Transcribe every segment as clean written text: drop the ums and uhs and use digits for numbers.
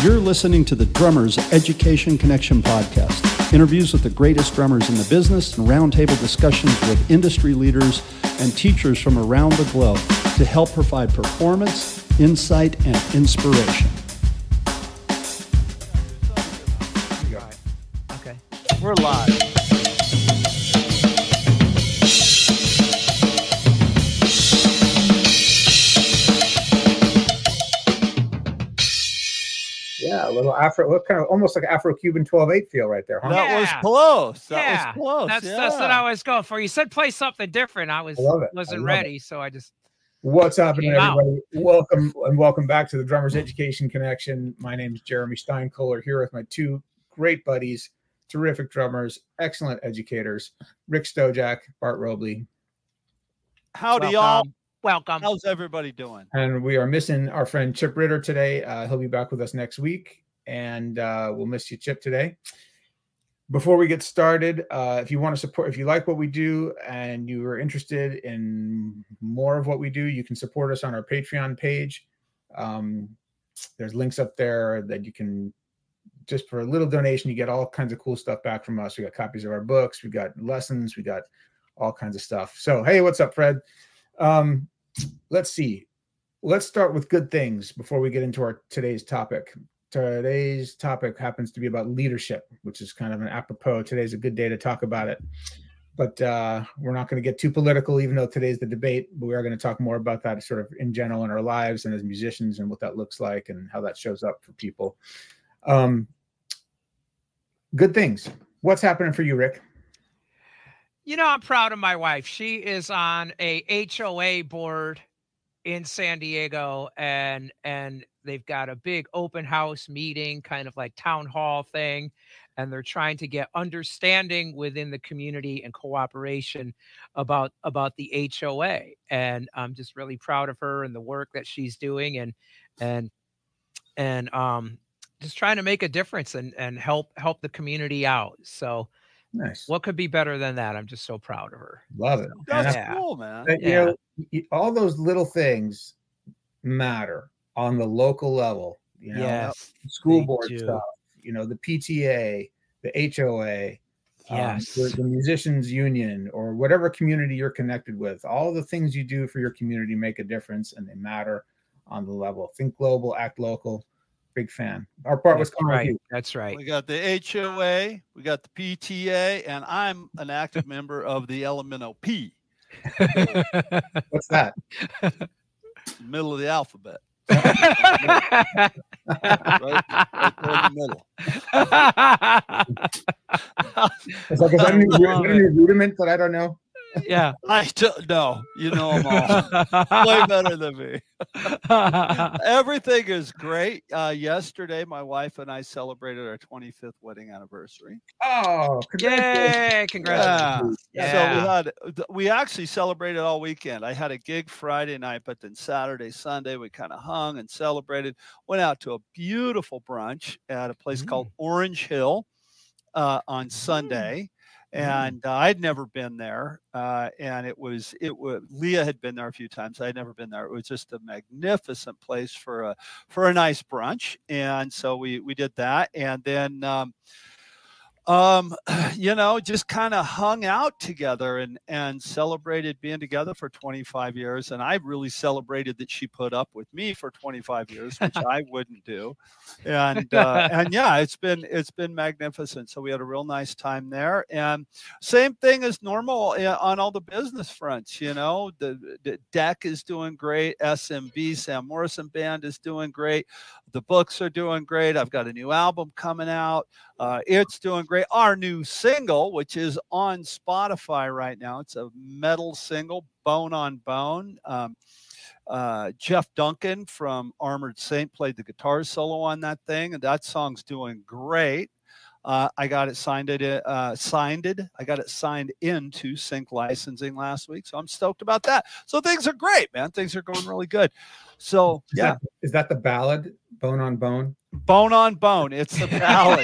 You're listening to the Drummers Education Connection podcast. Interviews with the greatest drummers in the business and roundtable discussions with industry leaders and teachers from around the globe to help provide performance, insight, and inspiration. Okay, we're live. Yeah, a little Afro, what kind of almost like Afro-Cuban 12/8 feel right there, huh? That was close. That was close. That's what I was going for. You said play something different. I wasn't ready, so I just. What's happening, everybody? Welcome back to the Drummers Education Connection. My name is Jeremy Steinkohler, here with my two great buddies, terrific drummers, excellent educators, Rick Stojak, Bart Robley. Howdy, y'all. Welcome. How's everybody doing? And we are missing our friend Chip Ritter today. He'll be back with us next week, and we'll miss you, Chip, today. Before we get started, if you want to support, if you like what we do and you are interested in more of what we do, you can support us on our Patreon page. There's links up there that you can, just for a little donation, you get all kinds of cool stuff back from us. We got copies of our books, we got lessons, we got all kinds of stuff. So, hey, what's up, Fred? Let's see. Let's start with good things before we get into our today's topic. Today's topic happens to be about leadership, which is kind of an apropos. Today's a good day to talk about it. But we're not going to get too political, even though today's the debate. But we are going to talk more about that sort of in general in our lives and as musicians and what that looks like and how that shows up for people. Good things. What's happening for you, Rick? You know, I'm proud of my wife. She is on a HOA board in San Diego, and they've got a big open house meeting, kind of like town hall thing, and they're trying to get understanding within the community and cooperation about the HOA. And I'm just really proud of her and the work that she's doing, and just trying to make a difference and help the community out. So. Nice. What could be better than that? I'm just so proud of her. Love it. That's cool, man. You know, all those little things matter on the local level. You know, yes, school board stuff. You know, the PTA, the HOA, yes, the musicians union, or whatever community you're connected with. All the things you do for your community make a difference, and they matter on the level. Think global, act local. Big fan. Our part was coming with you. That's right. We got the HOA, we got the PTA, and I'm an active member of the Elemental P. What's that? Middle of the alphabet. right there in the middle. It's like, is that any rudiment that I don't know? Yeah, I don't know. You know them all. Way better than me. Everything is great. Yesterday, my wife and I celebrated our 25th wedding anniversary. Oh, congratulations! Yay, congratulations! Yeah. So we actually celebrated all weekend. I had a gig Friday night, but then Saturday, Sunday, we kind of hung and celebrated. Went out to a beautiful brunch at a place called Orange Hill on Sunday. And I'd never been there, and it was Leah had been there a few times. I'd never been there. It was just a magnificent place for a nice brunch, and so we did that, and then you know, just kind of hung out together and celebrated being together for 25 years. And I really celebrated that she put up with me for 25 years, which I wouldn't do. And yeah, it's been magnificent. So we had a real nice time there, and same thing as normal on all the business fronts. You know, the DEC is doing great. SMB, Sam Morrison Band, is doing great. The books are doing great. I've got a new album coming out. It's doing great. Our new single, which is on Spotify right now, it's a metal single, Bone on Bone. Jeff Duncan from Armored Saint played the guitar solo on that thing, and that song's doing great. I got it signed. I got it signed into Sync Licensing last week, so I'm stoked about that. So things are great, man. Things are going really good. So is that the ballad Bone on Bone. Bone on Bone. It's a ballad.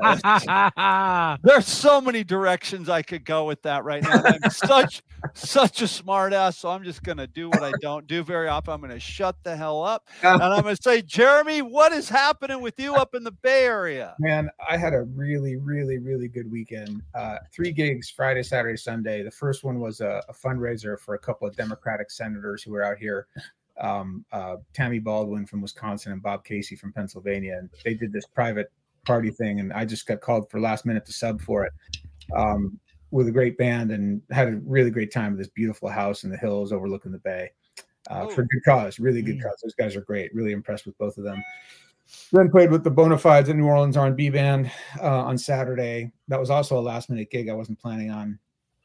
Yeah. There's so many directions I could go with that right now. I'm such a smart ass. So I'm just going to do what I don't do very often. I'm going to shut the hell up. And I'm going to say, Jeremy, what is happening with you up in the Bay Area? Man, I had a really, really, really good weekend. 3 gigs, Friday, Saturday, Sunday. The first one was a fundraiser for a couple of Democratic senators who were out here. Tammy Baldwin from Wisconsin and Bob Casey from Pennsylvania, and they did this private party thing, and I just got called for last minute to sub for it with a great band, and had a really great time at this beautiful house in the hills overlooking the bay for good cause, really good cause. Those guys are great. Really impressed with both of them. Then played with the Bonafides at New Orleans R&B band on Saturday. That was also a last minute gig I wasn't planning on.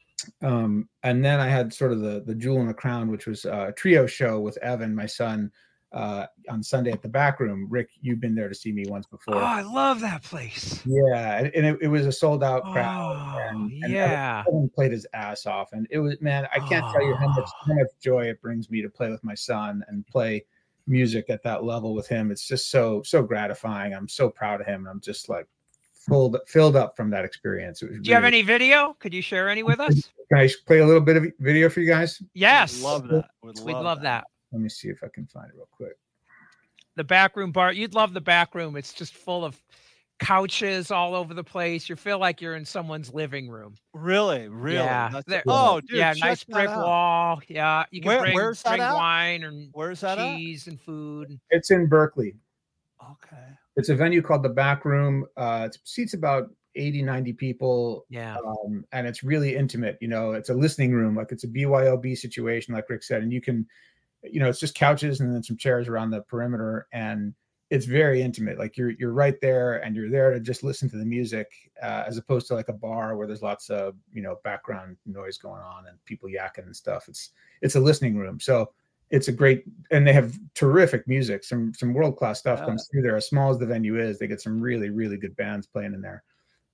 And then I had sort of the jewel in the crown, which was a trio show with Evan, my son, on Sunday at the Back Room. Rick, you've been there to see me once before. Oh, I love that place. Yeah, and it was a sold out crowd. And yeah, Evan played his ass off, and it was, man, I can't tell you how much joy it brings me to play with my son and play music at that level with him. It's just so gratifying. I'm so proud of him. I'm just like filled up from that experience. Do you have any video? Could you share any with us? Can I play a little bit of video for you guys? Yes. Love that. We'd love that. Let me see if I can find it real quick. The Back Room bar. You'd love the Back Room. It's just full of couches all over the place. You feel like you're in someone's living room. Really? Yeah. Oh, dude. Yeah, nice brick wall. Yeah. You can bring wine and where's that cheese and food. It's in Berkeley. Okay. It's a venue called the Back Room. It seats about 80, 90 people. Yeah. And it's really intimate. You know, it's a listening room. Like it's a BYOB situation, like Rick said. And you can, you know, it's just couches and then some chairs around the perimeter. And it's very intimate. Like you're right there, and you're there to just listen to the music, as opposed to like a bar where there's lots of, you know, background noise going on and people yakking and stuff. It's a listening room. So it's a great, and they have terrific music. Some world-class stuff comes through there. As small as the venue is, they get some really, really good bands playing in there.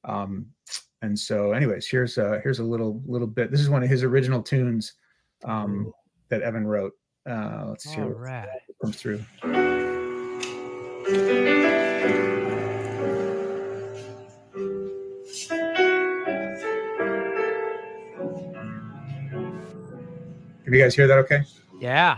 And so anyways, here's a little bit. This is one of his original tunes that Evan wrote. Let's see what comes through. Can you guys hear that okay? Yeah.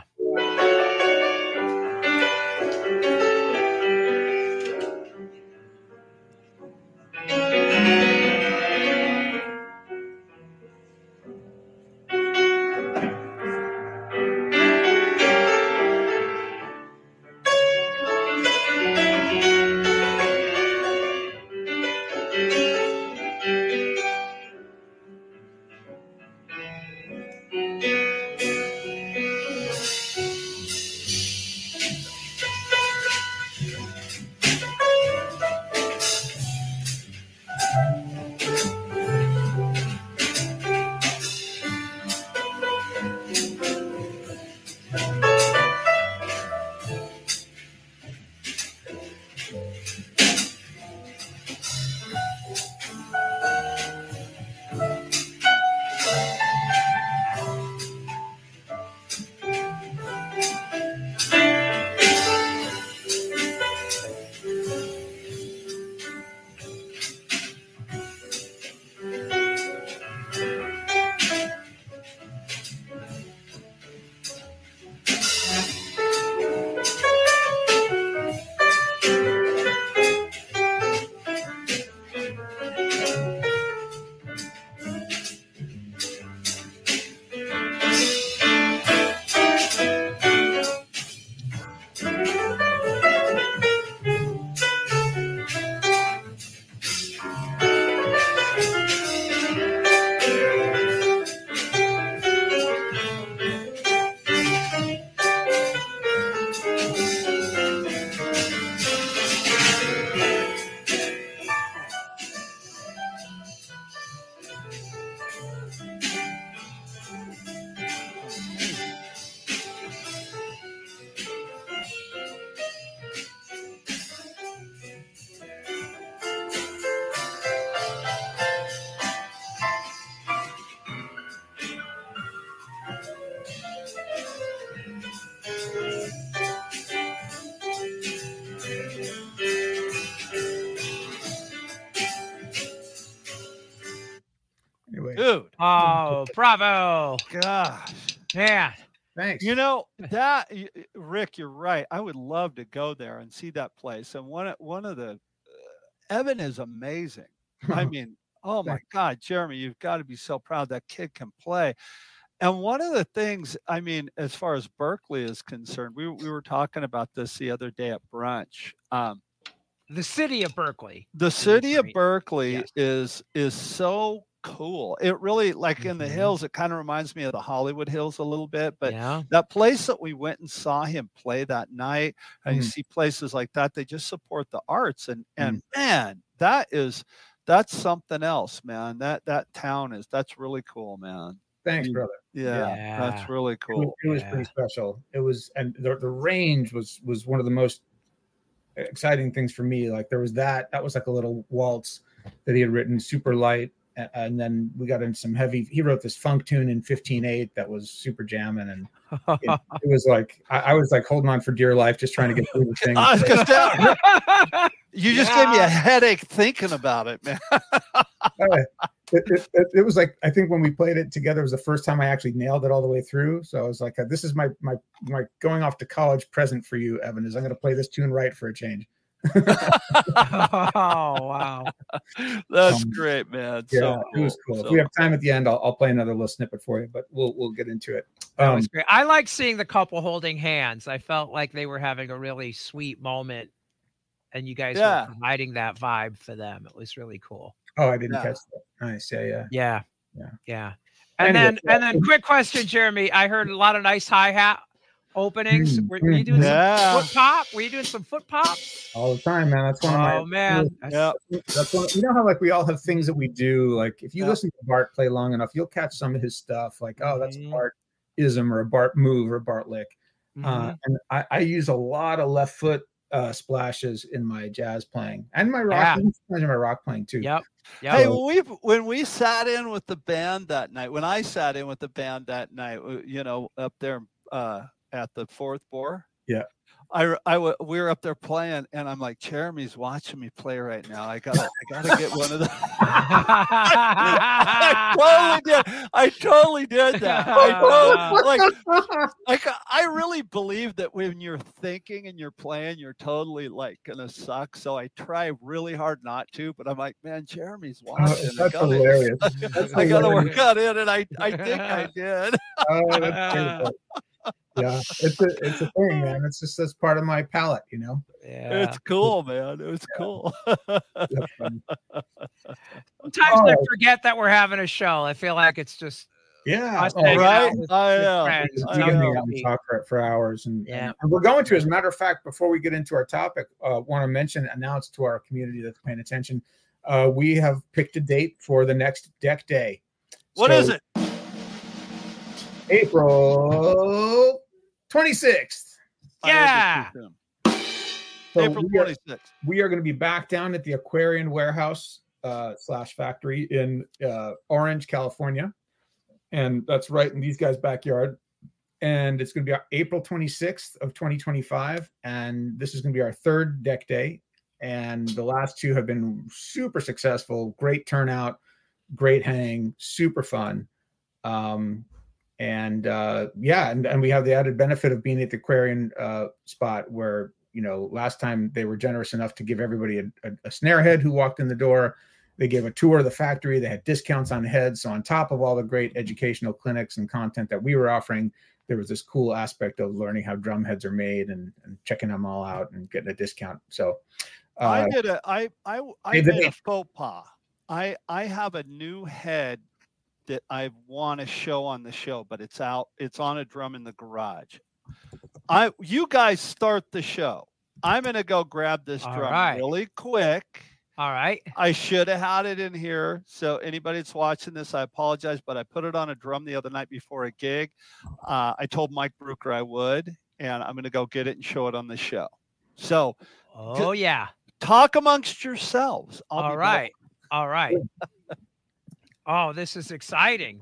Oh, bravo. Gosh. Man. Thanks. You know that, Rick, you're right. I would love to go there and see that place. And one of the Evan is amazing. I mean, oh my God, Jeremy, you've got to be so proud that kid can play. And one of the things, I mean, as far as Berkeley is concerned, we were talking about this the other day at brunch. The city of Berkeley. The city of Berkeley Yes. is so cool. It really, like in the hills, it kind of reminds me of the Hollywood Hills a little bit. But that place that we went and saw him play that night, and you see places like that, they just support the arts. And man, that's something else, man. That town that's really cool, man. Thanks, brother. Yeah, that's really cool. It was pretty special. It was, and the range was one of the most exciting things for me. Like there was that was like a little waltz that he had written, super light, and then we got into some heavy. He wrote this funk tune in 15/8 that was super jamming, and it was like I was like holding on for dear life, just trying to get through the thing. You just gave me a headache thinking about it, man. It was like, I think when we played it together, it was the first time I actually nailed it all the way through. So I was like, this is my going off to college present for you, Evan, is I'm going to play this tune right for a change. Oh, wow. That's great, man. Yeah, it was cool. If we have time at the end, I'll play another little snippet for you, but we'll get into it. That was great. I like seeing the couple holding hands. I felt like they were having a really sweet moment, and you guys were providing that vibe for them. It was really cool. Oh, I didn't catch that. Nice. Yeah. And then quick question, Jeremy. I heard a lot of nice hi-hat openings. Were you doing some foot pop? Were you doing some foot pops? All the time, man. That's one of my. Oh man. That's one. You know how like we all have things that we do. Like if you listen to Bart play long enough, you'll catch some of his stuff. Like, oh, that's a Bart-ism or a Bart move or a Bart lick. And I use a lot of left foot splashes in my jazz playing and my rock, my rock playing too. Yep. Hey, when we sat in with the band that night, you know, up there at the Fourth Bore. Yeah. We were up there playing, and I'm like, Jeremy's watching me play right now. I gotta get one of those. I totally did that. I really believe that when you're thinking and you're playing, you're totally like gonna suck. So I try really hard not to, but I'm like, man, Jeremy's watching. That's hilarious. I gotta work on it, and I think I did. Oh, that's beautiful. Yeah, it's a thing, man. It's just that's part of my palette, you know. Yeah, it's cool, man. It was cool. Sometimes I forget that we're having a show. I feel like it's just right. I know. We talk for hours, and we're going to. As a matter of fact, before we get into our topic, want to announce to our community that's paying attention, we have picked a date for the next Deck Day. What is it? April 26th. Yeah. So April 26th. We are going to be back down at the Aquarian Warehouse / factory in Orange, California. And that's right in these guys' backyard. And it's going to be April 26th of 2025. And this is going to be our third Deck Day. And the last two have been super successful. Great turnout, great hang, super fun. And we have the added benefit of being at the Aquarian spot where, you know, last time they were generous enough to give everybody a snare head who walked in the door. They gave a tour of the factory. They had discounts on heads. So on top of all the great educational clinics and content that we were offering, there was this cool aspect of learning how drum heads are made and checking them all out and getting a discount. So I made a faux pas. I have a new head that I want to show on the show, but it's on a drum in the garage. You guys start the show. I'm going to go grab this drum really quick. All right. I should have had it in here. So anybody that's watching this, I apologize, but I put it on a drum the other night before a gig. I told Mike Brooker I would, and I'm going to go get it and show it on the show. So, talk amongst yourselves. All right. Oh, this is exciting.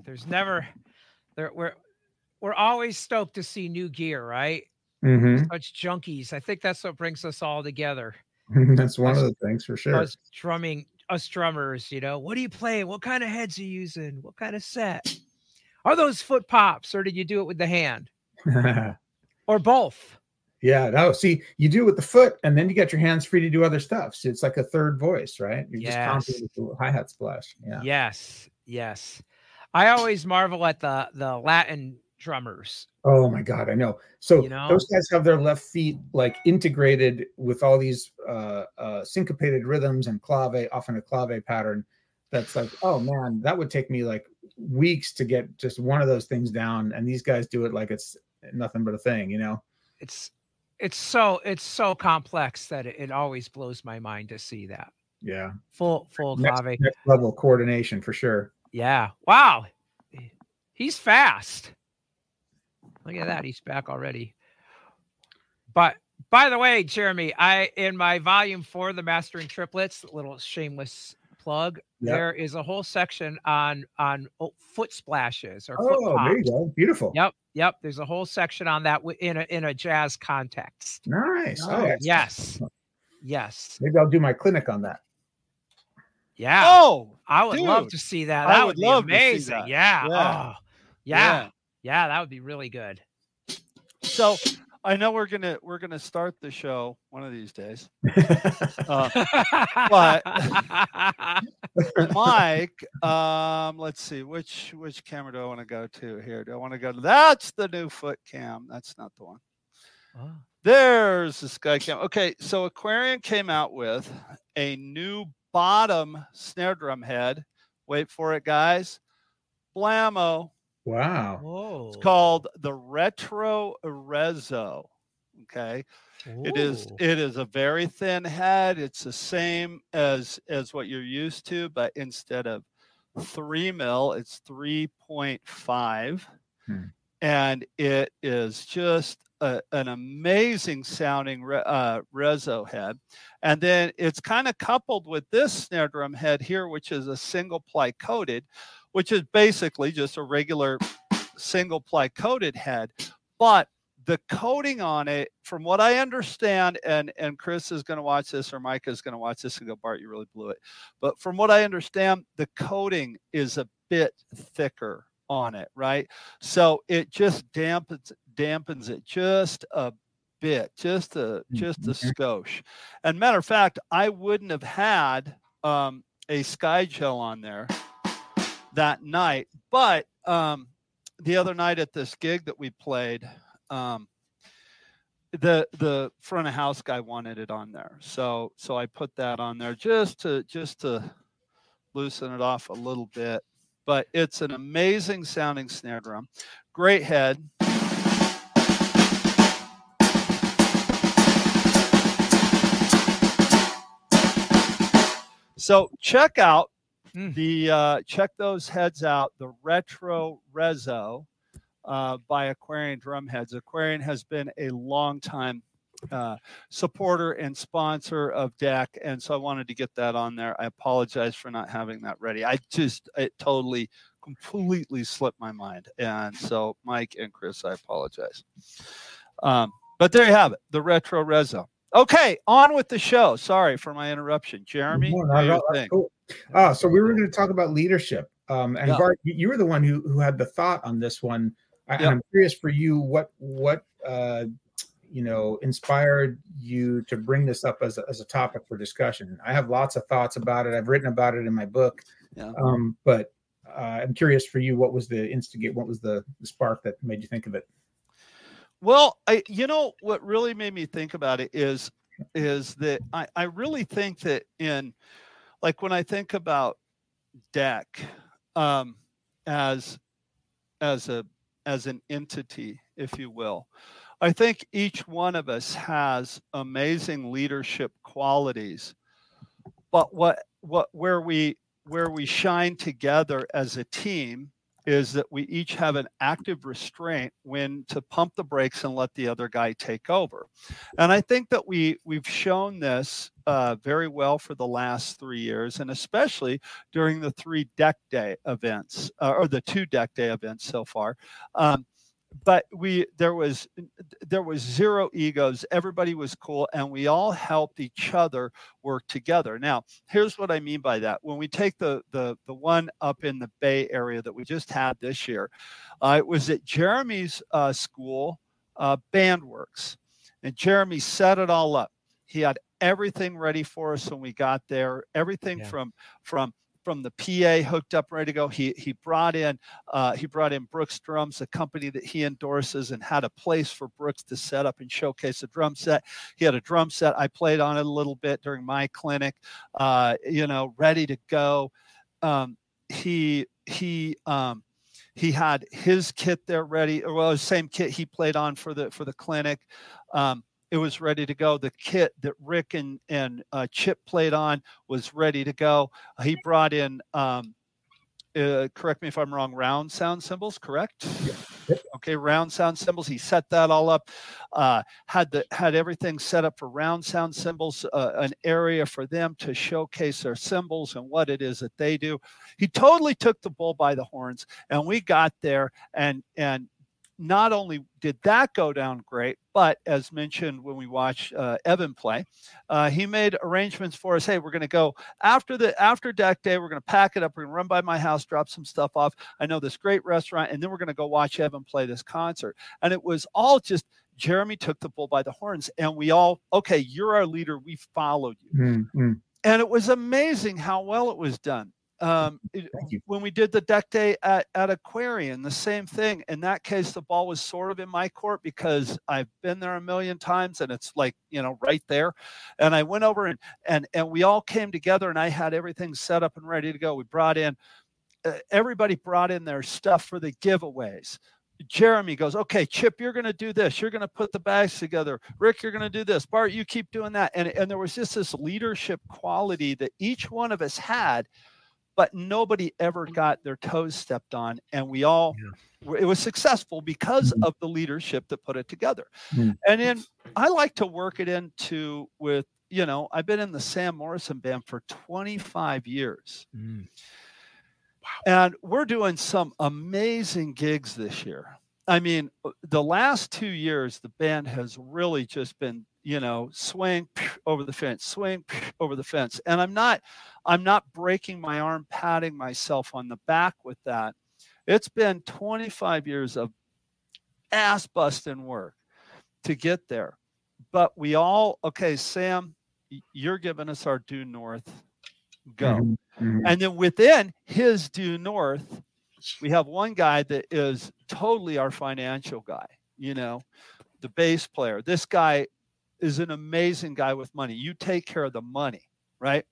We're always stoked to see new gear, right? Such junkies. I think that's what brings us all together. That's one of the things for sure. Drumming us drummers, what are you playing? What kind of heads are you using? What kind of set? Are those foot pops, or did you do it with the hand? Or both? Yeah, no, see, you do it with the foot, and then you get your hands free to do other stuff. So it's like a third voice, right? You're just comping with the hi-hat splash. Yeah. Yes. I always marvel at the Latin drummers. Oh my God, I know. So those guys have their left feet like integrated with all these syncopated rhythms and clave, often a clave pattern. That's like, oh man, that would take me like weeks to get just one of those things down. And these guys do it like it's nothing but a thing, It's so complex that it always blows my mind to see that. Yeah. Full clave. Next level coordination for sure. Yeah. Wow. He's fast. Look at that. He's back already. But by the way, Jeremy, in my volume 4, the Mastering Triplets, little shameless plug, there is a whole section on foot splashes or foot pops. There you go. Beautiful. Yep. There's a whole section on that in a jazz context. Nice. Yes. Maybe I'll do my clinic on that. Yeah. Oh, I would love to see that. That would be amazing. Yeah. Yeah, that would be really good. So I know we're gonna start the show one of these days, but Mike, let's see which camera do I want to go to here? Do I want to go to that's the new foot cam? That's not the one. Oh. There's the sky cam. Okay, so Aquarian came out with a new bottom snare drum head. Wait for it, guys. Blammo. Wow. Whoa. It's called the Retro Rezo. Okay. Ooh. It is a very thin head. It's the same as what you're used to, but instead of 3 mil, it's 3.5. And it is just an amazing sounding Rezo head. And then it's kind of coupled with this snare drum head here, which is a single ply coated, which is basically just a regular single ply coated head. But the coating on it, from what I understand, and Chris is going to watch this, or Micah is going to watch this and go, Bart, you really blew it. But from what I understand, the coating is a bit thicker on it, right? So it just dampens it just a bit, just a skosh. And matter of fact, I wouldn't have had a Sky Gel on there that night, but the other night at this gig that we played, the front of house guy wanted it on there, so I put that on there just to loosen it off a little bit. But it's an amazing sounding snare drum, great head. So check those heads out, the Retro Rezo by Aquarian Drum Heads. Aquarian has been a long time supporter and sponsor of DEC, and so I wanted to get that on there. I apologize for not having that ready. It totally, completely slipped my mind, and so Mike and Chris, I apologize. But there you have it, the Retro Rezo. Okay, on with the show. Sorry for my interruption, Jeremy. Cool. So we were going to talk about leadership, and Bart, you were the one who had the thought on this one. I'm curious for you, what inspired you to bring this up as a topic for discussion? I have lots of thoughts about it. I've written about it in my book, but I'm curious for you, what was the what was the spark that made you think of it? Well, what really made me think about it is that I really think that when I think about DEC as an entity, if you will, I think each one of us has amazing leadership qualities, but where we shine together as a team is that we each have an active restraint when to pump the brakes and let the other guy take over. And I think that we've shown this very well for the last 3 years, and especially during the 3 DEC Day events, or the 2 DEC Day events so far. but there was zero egos. Everybody was cool, and we all helped each other work together. Now, here's what I mean by that. When we take the one up in the Bay Area that we just had this year, it was at Jeremy's school, Bandworks, and Jeremy set it all up. He had everything ready for us when we got there. Everything from the PA hooked up, ready to go. He brought in Brooks Drums, a company that he endorses, and had a place for Brooks to set up and showcase a drum set. He had a drum set. I played on it a little bit during my clinic, ready to go. He had his kit there ready. Well, the same kit he played on for the clinic. It was ready to go. The kit that Rick and Chip played on was ready to go. He brought in, correct me if I'm wrong, round sound cymbals, correct? Yep. Okay, round sound cymbals. He set that all up. Had everything set up for round sound cymbals, an area for them to showcase their cymbals and what it is that they do. He totally took the bull by the horns, and we got there and not only did that go down great, but as mentioned when we watched Evan play, he made arrangements for us. Hey, we're going to go after deck day. We're going to pack it up. We're going to run by my house, drop some stuff off. I know this great restaurant, and then we're going to go watch Evan play this concert. And it was all just Jeremy took the bull by the horns, and we all, okay, you're our leader. We followed you. Mm-hmm. And it was amazing how well it was done. When we did the deck day at Aquarian, the same thing. In that case, the ball was sort of in my court because I've been there a million times and it's like, right there. And I went over and we all came together and I had everything set up and ready to go. We brought in, everybody brought in their stuff for the giveaways. Jeremy goes, okay, Chip, you're going to do this. You're going to put the bags together. Rick, you're going to do this. Bart, you keep doing that. And there was just this leadership quality that each one of us had, but nobody ever got their toes stepped on. And we all, it was successful because of the leadership that put it together. And then I like to work it into with, I've been in the Sam Morrison Band for 25 years. Wow. And we're doing some amazing gigs this year. I mean, the last 2 years, the band has really just been, swing over the fence, swing over the fence. And I'm not breaking my arm, patting myself on the back with that. It's been 25 years of ass busting work to get there. But we all, okay, Sam, you're giving us our due north, go. Mm-hmm. And then within his due north, we have one guy that is totally our financial guy, the bass player. This guy is an amazing guy with money. You take care of the money, right?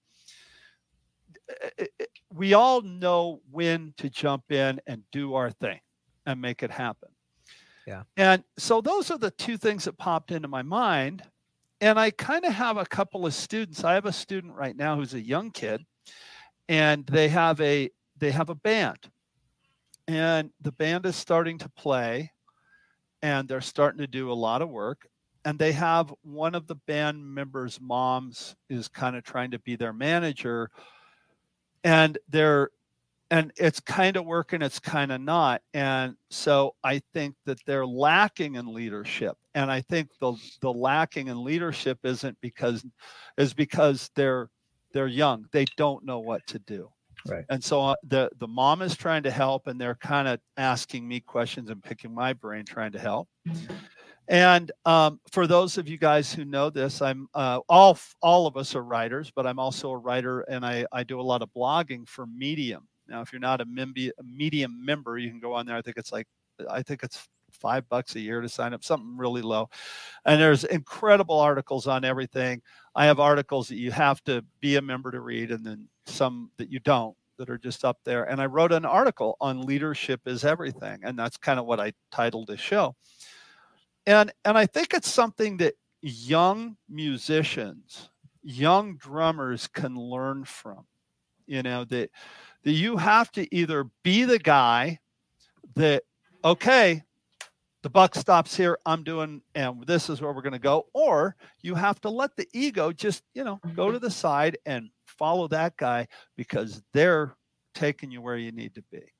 We all know when to jump in and do our thing and make it happen. Yeah. And so those are the two things that popped into my mind. And I kind of have a couple of students. I have a student right now who's a young kid, and they have a band. And the band is starting to play, and they're starting to do a lot of work. And they have one of the band members' moms is kind of trying to be their manager. And it's kind of working, it's kind of not. And so I think that they're lacking in leadership. And I think the lacking in leadership is because they're young. They don't know what to do. Right. And so the mom is trying to help, and they're kind of asking me questions and picking my brain, trying to help. And for those of you guys who know this, I'm all of us are writers, but I'm also a writer, and I do a lot of blogging for Medium. Now, if you're not a Medium member, you can go on there. I think it's $5 a year to sign up, something really low. And there's incredible articles on everything. I have articles that you have to be a member to read, and then some that you don't, that are just up there. And I wrote an article on leadership is everything. And that's kind of what I titled this show. And I think it's something that young musicians, young drummers can learn from, that you have to either be the guy that, okay, the buck stops here, I'm doing, and this is where we're going to go. Or you have to let the ego just, go to the side and follow that guy because they're taking you where you need to be.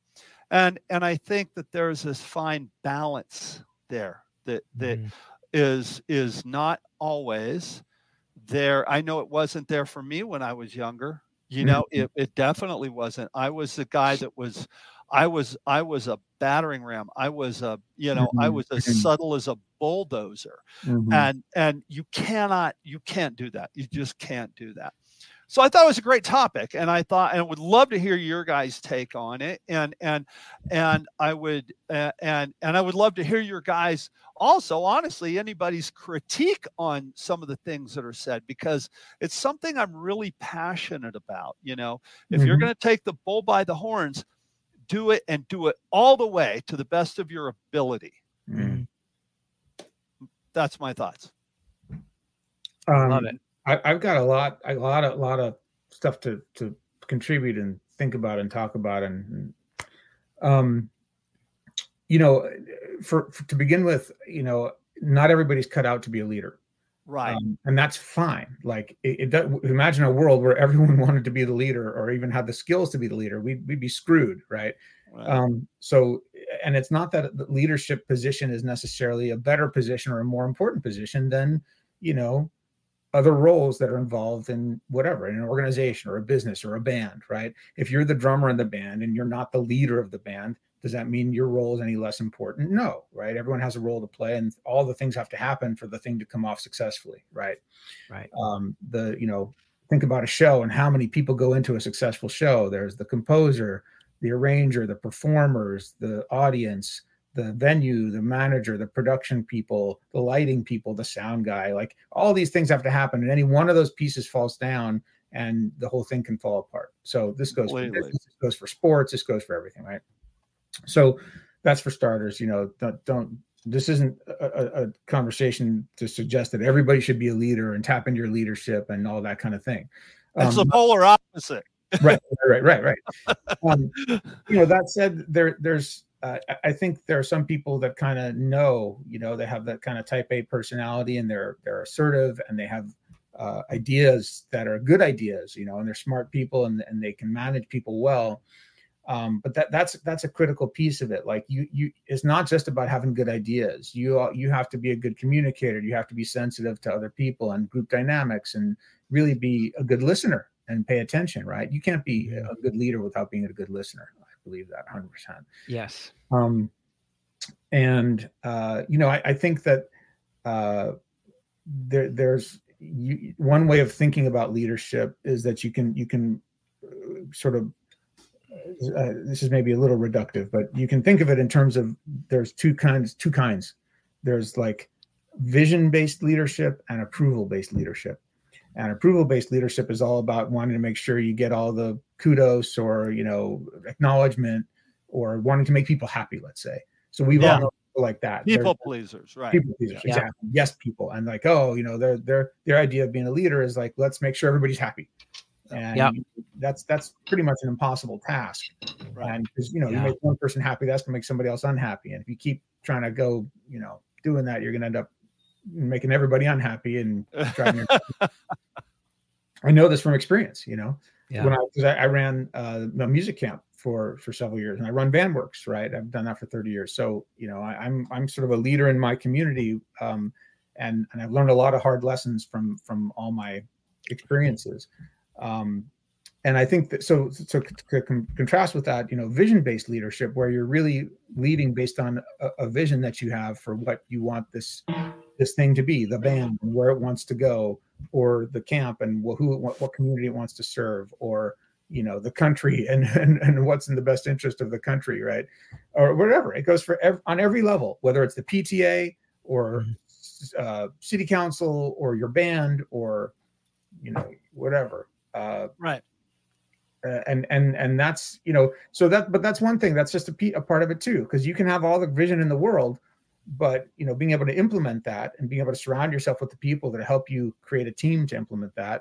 And I think that there's this fine balance there that is not always there. I know it wasn't there for me when I was younger. You know, it definitely wasn't. I was the guy that was, I was a battering ram. I was a, you know, I was as subtle as a bulldozer. And you can't do that. You just can't do that. So I thought it was a great topic, and I thought, and I would love to hear your guys' take on it, and I would love to hear your guys also, honestly, anybody's critique on some of the things that are said, because it's something I'm really passionate about. You know, if you're going to take the bull by the horns, do it, and do it all the way to the best of your ability. That's my thoughts. Love it. I've got a lot of stuff to contribute and think about and talk about, and you know, for to begin with, you know, not everybody's cut out to be a leader, right? And that's fine. Like, imagine a world where everyone wanted to be the leader, or even had the skills to be the leader. We'd be screwed, right? So, and it's not that the leadership position is necessarily a better position or a more important position than, you know, other roles that are involved in whatever, in an organization or a business or a band, right? If you're the drummer in the band and you're not the leader of the band, does that mean your role is any less important? No, right? Everyone has a role to play, and all the things have to happen for the thing to come off successfully, right? Right. You know, think about a show and how many people go into a successful show. There's the composer, the arranger, the performers, the audience, the venue, the manager, the production people, the lighting people, the sound guy. Like, all these things have to happen, and any one of those pieces falls down and the whole thing can fall apart. So this goes for business, this goes for sports, this goes for everything, right? So that's for starters. You know, don't this isn't a conversation to suggest that everybody should be a leader and tap into your leadership and all that kind of thing. It's the polar opposite. Right. You know, that said, there's I think there are some people that kind of know, you know, they have that kind of type A personality, and they're assertive, and they have ideas that are good ideas, you know, and they're smart people, and they can manage people well. But that's a critical piece of it. Like, you it's not just about having good ideas. You have to be a good communicator. You have to be sensitive to other people and group dynamics, and really be a good listener and pay attention, right? You can't be a good leader without being a good listener. I believe that 100%. Yes. And you know, I think that there's one way of thinking about leadership is that you can sort of, this is maybe a little reductive, but you can think of it in terms of, there's two kinds. There's like vision-based leadership and approval-based leadership. And approval-based leadership is all about wanting to make sure you get all the kudos, or, you know, acknowledgement, or wanting to make people happy, let's say. So we've all known people like that. People pleasers, right? People pleasers, exactly. Yes, people. And like, oh, you know, their idea of being a leader is like, let's make sure everybody's happy. And that's pretty much an impossible task. Right. And because, you know, you make one person happy, that's gonna make somebody else unhappy. And if you keep trying to go, you know, doing that, you're gonna end up making everybody unhappy and driving. I know this from experience, you know. When I ran a music camp for several years, and I run BandWorks, right? I've done that for 30 years. So, you know, I'm sort of a leader in my community, and I've learned a lot of hard lessons from all my experiences. And I think that so to contrast with that, you know, vision-based leadership, where you're really leading based on a vision that you have for what you want this thing to be, the band and where it wants to go, or the camp and what community it wants to serve, or, you know, the country and what's in the best interest of the country, right? Or whatever. It goes for on every level, whether it's the PTA or city council or your band, or, you know, whatever. Right. And that's, you know, but that's one thing. That's just a part of it too, because you can have all the vision in the world, but, you know, being able to implement that and being able to surround yourself with the people that help you create a team to implement that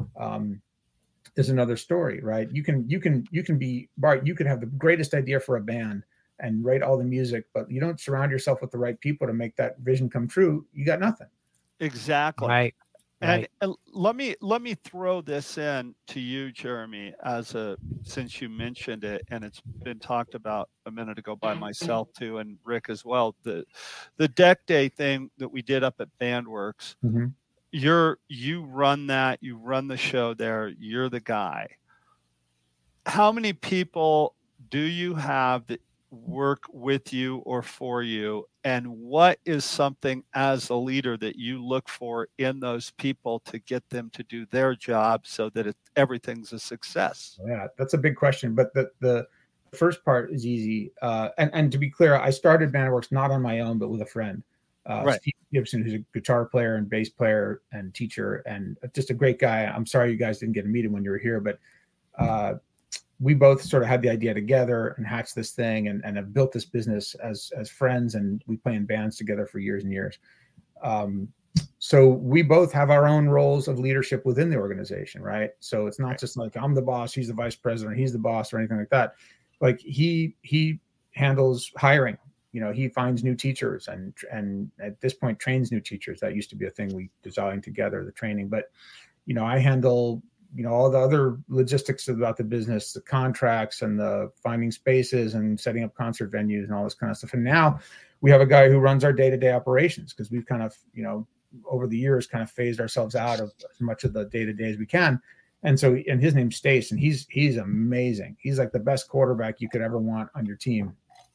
is another story, right? You can be Bart. You could have the greatest idea for a band and write all the music, but you don't surround yourself with the right people to make that vision come true. You got nothing. Exactly. Right. And let me throw this in to you, Jeremy, since you mentioned it, and it's been talked about a minute ago by myself too, and Rick as well. The deck day thing that we did up at Bandworks, Mm-hmm. you run the show there, you're the guy. How many people do you have that work with you or for you, and what is something as a leader that you look for in those people to get them to do their job so that everything's a success? Yeah, that's a big question, but the first part is easy. And to be clear, I started Bandworks not on my own, but with a friend, Right. Steve Gibson, who's a guitar player and bass player and teacher, and just a great guy. I'm sorry you guys didn't get to meet him when you were here, but we both sort of had the idea together and hatched this thing and have built this business as friends, and we play in bands together for years and years. So we both have our own roles of leadership within the organization, right? So it's not just like I'm the boss, he's the vice president, he's the boss, or anything like that. Like he handles hiring. You know, he finds new teachers and at this point trains new teachers. That used to be a thing we designed together, the training. But I handle all the other logistics about the business, the contracts and the finding spaces and setting up concert venues and all this kind of stuff. And now we have a guy who runs our day-to-day operations, because we've kind of, over the years kind of phased ourselves out of as much of the day-to-day as we can. And so, and his name's Stace, and he's amazing. He's like the best quarterback you could ever want on your team.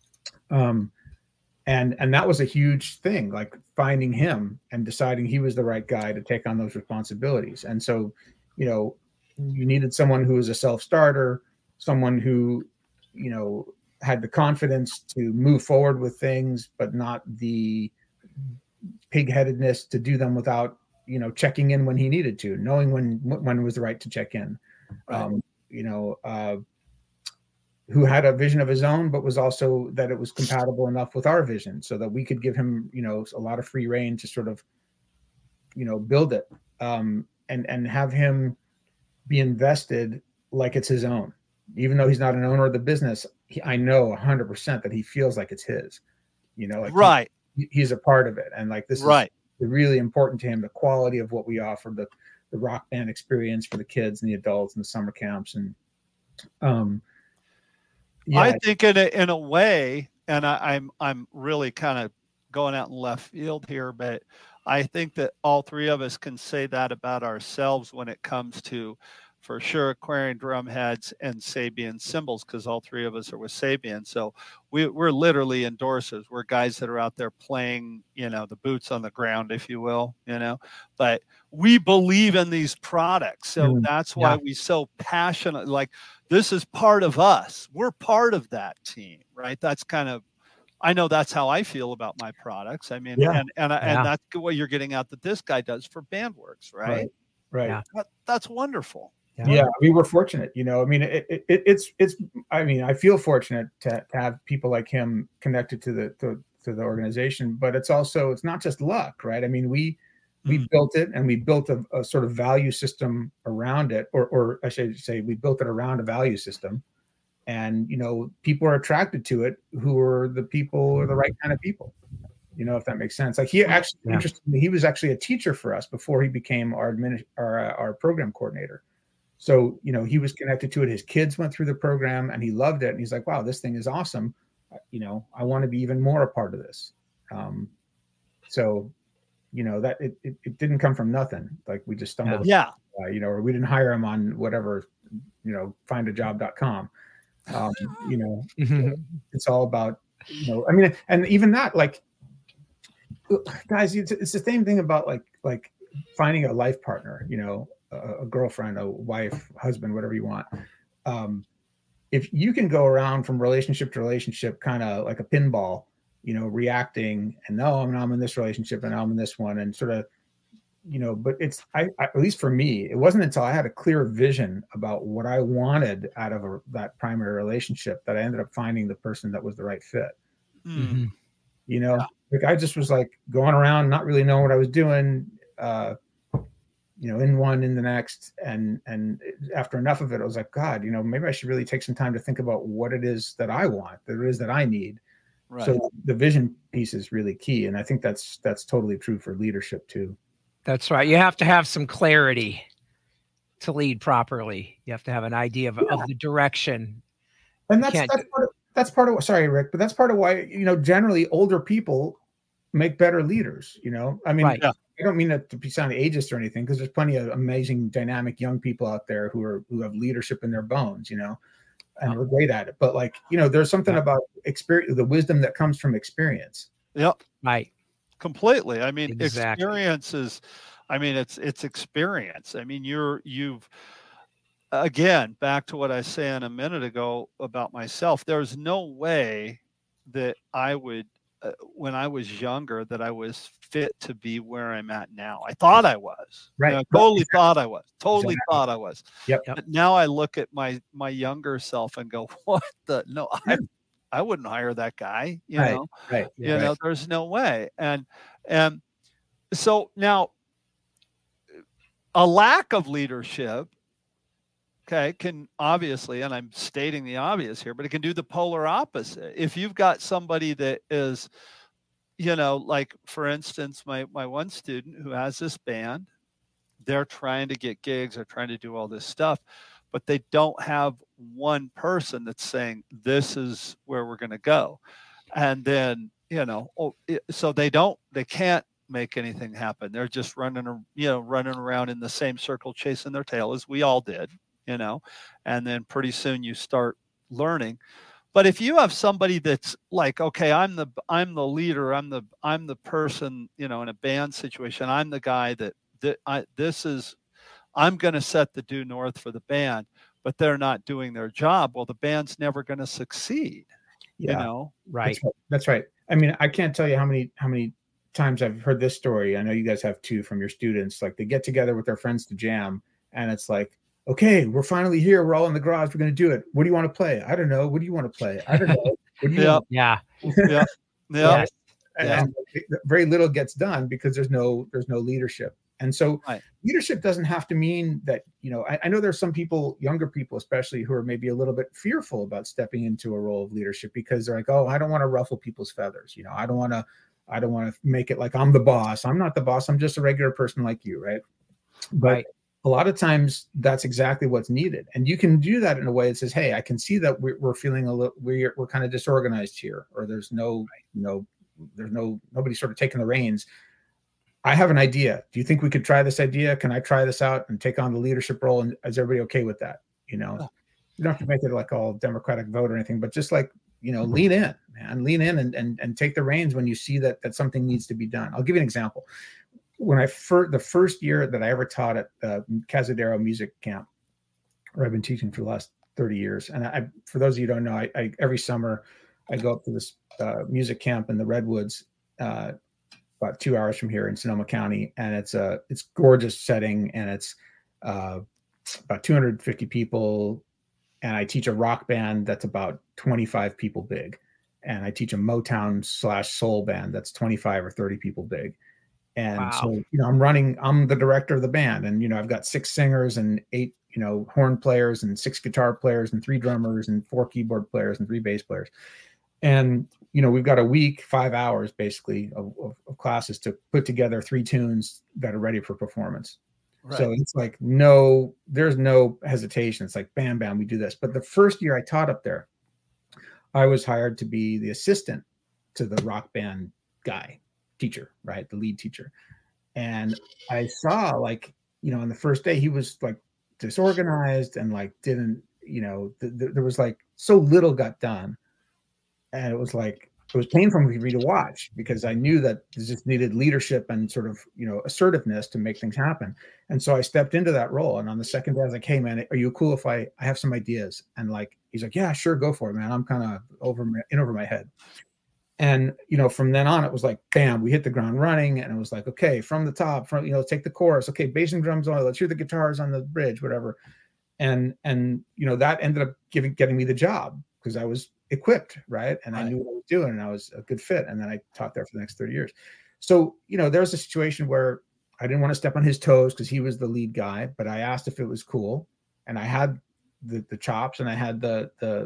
And that was a huge thing, like finding him and deciding he was the right guy to take on those responsibilities. And so, you needed someone who was a self-starter, someone who, had the confidence to move forward with things, but not the pig-headedness to do them without, checking in when he needed to, knowing when it was the right to check in. Right. Who had a vision of his own, but was also that it was compatible enough with our vision so that we could give him, a lot of free rein to sort of, build it, and have him be invested like it's his own. Even though he's not an owner of the business, I know 100% that he feels like it's his, like right. He's a part of it. And like, this right. is really important to him, the quality of what we offer, the rock band experience for the kids and the adults and the summer camps. And, I think in a way, and I'm really kind of going out in left field here, but I think that all three of us can say that about ourselves when it comes to, for sure, Aquarian Drumheads and Sabian Cymbals, because all three of us are with Sabian. So we're literally endorsers. We're guys that are out there playing, the boots on the ground, if you will, but we believe in these products. So that's why we so passionate, like this is part of us. We're part of that team, right? That's kind of, I know that's how I feel about my products. I mean, and that's what you're getting at that this guy does for Bandworks, right? Right. Yeah. That's wonderful. Yeah, we were fortunate, I mean, it's. I mean, I feel fortunate to have people like him connected to the organization, but it's not just luck, right? I mean, we built it, and we built a sort of value system around it, or I should say, we built it around a value system, and people are attracted to it who are the right kind of people, if that makes sense. Like he actually, interestingly, he was actually a teacher for us before he became our program coordinator. So, he was connected to it. His kids went through the program and he loved it. And he's like, wow, this thing is awesome. I want to be even more a part of this. So, that it didn't come from nothing. Like we just stumbled. Yeah. Or we didn't hire him on whatever, findajob.com. It's all about, I mean, and even that, like, guys, it's the same thing about like finding a life partner, a girlfriend, a wife, husband, whatever you want. If you can go around from relationship to relationship, kind of like a pinball, reacting, and no, I'm in this relationship and I'm in this one, and sort of, but it's, I at least for me, it wasn't until I had a clear vision about what I wanted out of that primary relationship that I ended up finding the person that was the right fit. Mm-hmm. Like I just was like going around, not really knowing what I was doing, in one, in the next. And after enough of it, I was like, God, maybe I should really take some time to think about what it is that I want, that it is that I need. Right. So the vision piece is really key. And I think that's totally true for leadership too. That's right. You have to have some clarity to lead properly. You have to have an idea of the direction. And that's part of sorry, Rick, but that's part of why, generally older people make better leaders, I mean, right. I don't mean that to sound ageist or anything, because there's plenty of amazing, dynamic young people out there who have leadership in their bones, and we're great at it. But there's something about experience, the wisdom that comes from experience. Yep. Right. Completely. I mean, Exactly. experience is, it's experience. I mean, you've, again, back to what I was saying a minute ago about myself, there's no way that I would, when I was younger, that I was fit to be where I'm at now. I thought I was. Right. Totally thought I was. Totally thought I was. Yep. But now I look at my younger self and go, what the? No, I wouldn't hire that guy. You know. Right. There's no way. And so now, a lack of leadership, can obviously, and I'm stating the obvious here, but it can do the polar opposite. If you've got somebody that is, like, for instance, my one student who has this band, they're trying to get gigs, they're trying to do all this stuff, but they don't have one person that's saying, this is where we're going to go. And then, so they can't make anything happen. They're just running around in the same circle, chasing their tail, as we all did. And then pretty soon you start learning. But if you have somebody that's like, okay, I'm the leader, I'm the person, in a band situation, I'm the guy I'm going to set the due north for the band, but they're not doing their job. Well, the band's never going to succeed. Right. That's right. I mean, I can't tell you how many times I've heard this story. I know you guys have too, from your students. Like, they get together with their friends to jam, and it's like, okay, we're finally here. We're all in the garage. We're going to do it. What do you want to play? I don't know. What do you want to play? I don't know. What do you want? Yeah. And very little gets done because there's no leadership. And so leadership doesn't have to mean that, I know there's some people, younger people especially, who are maybe a little bit fearful about stepping into a role of leadership because they're like, oh, I don't want to ruffle people's feathers. I don't want to make it like I'm the boss. I'm not the boss. I'm just a regular person like you. Right. But a lot of times that's exactly what's needed. And you can do that in a way that says, hey, I can see that we're feeling we're kind of disorganized here, or there's nobody sort of taking the reins. I have an idea. Do you think we could try this idea? Can I try this out and take on the leadership role? And is everybody okay with that? You don't have to make it like all democratic vote or anything, but just like, lean in, man, lean in and take the reins when you see that something needs to be done. I'll give you an example. When the first year that I ever taught at Cazadero Music Camp, where I've been teaching for the last 30 years. And for those of you who don't know, I every summer I go up to this music camp in the Redwoods, about 2 hours from here in Sonoma County. And it's gorgeous setting, and it's about 250 people. And I teach a rock band that's about 25 people big. And I teach a Motown / soul band that's 25 or 30 people big. And so, I'm the director of the band, and, I've got 6 singers and 8, horn players and 6 guitar players and 3 drummers and 4 keyboard players and 3 bass players. And, we've got a week, 5 hours basically of classes to put together 3 tunes that are ready for performance. Right. So it's like, there's no hesitation. It's like, bam, bam, we do this. But the first year I taught up there, I was hired to be the assistant to the rock band teacher, right? The lead teacher. And I saw, like, on the first day, he was like disorganized and like didn't, there was like so little got done. And it was painful for me to watch, because I knew that it just needed leadership and sort of, assertiveness to make things happen. And so I stepped into that role. And on the second day, I was like, hey man, are you cool if I have some ideas? And like, he's like, yeah, sure. Go for it, man. I'm kind of over my head. And, from then on, it was like, bam, we hit the ground running. And it was like, okay, from the top, take the chorus. Okay, bass and drums on, let's hear the guitars on the bridge, whatever. And that ended up getting me the job, because I was equipped, right? And I knew what I was doing, and I was a good fit. And then I taught there for the next 30 years. So, there was a situation where I didn't want to step on his toes because he was the lead guy, but I asked if it was cool. And I had the chops, and I had the